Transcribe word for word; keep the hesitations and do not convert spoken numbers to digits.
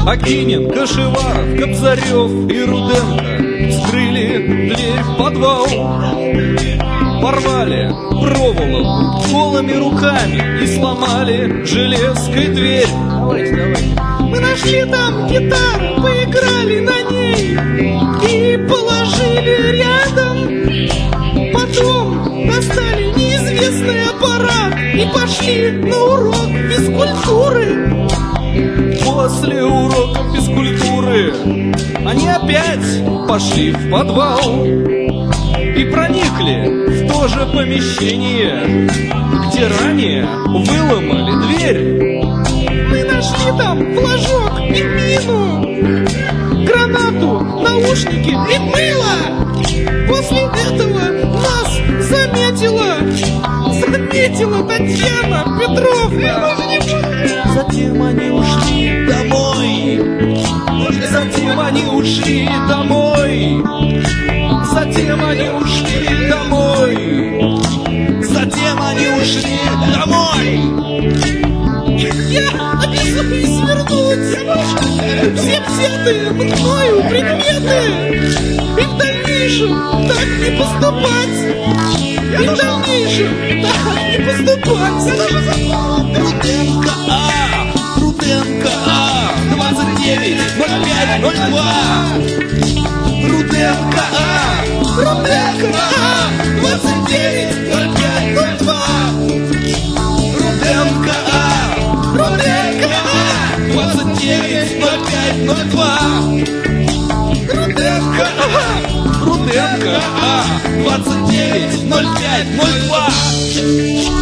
Акинин, Кашеваров, Кобзарев и Руденко вскрыли дверь в подвал, порвали проволоку голыми руками и сломали железкой дверь. Давайте, давайте. Мы нашли там гитару, поиграли на ней и положили рядом. Потом достали неизвестный аппарат и пошли на урок физкультуры. После уроков физкультуры они опять пошли в подвал и проникли в то же помещение, где ранее выломали дверь. Мы нашли там флажок и мину, гранату, наушники и мыло. После этого нас заметила, заметила Татьяна Петровна. Затем они ушли домой. Затем они ушли домой. Затем они ушли домой. Затем они ушли домой. Я обязуюсь вернуть все взятые мною предметы и в дальнейшем так не поступать. И в дальнейшем так не поступать. Руденко А, Руденко А, двадцать девять ноль пять ноль два. Руденко А, Руденко А, двадцать девять ноль пять ноль два. Руденко А, Руденко А, двадцать девять ноль пять ноль два. Руденко А, Руденко А, двадцать девять ноль пять ноль два.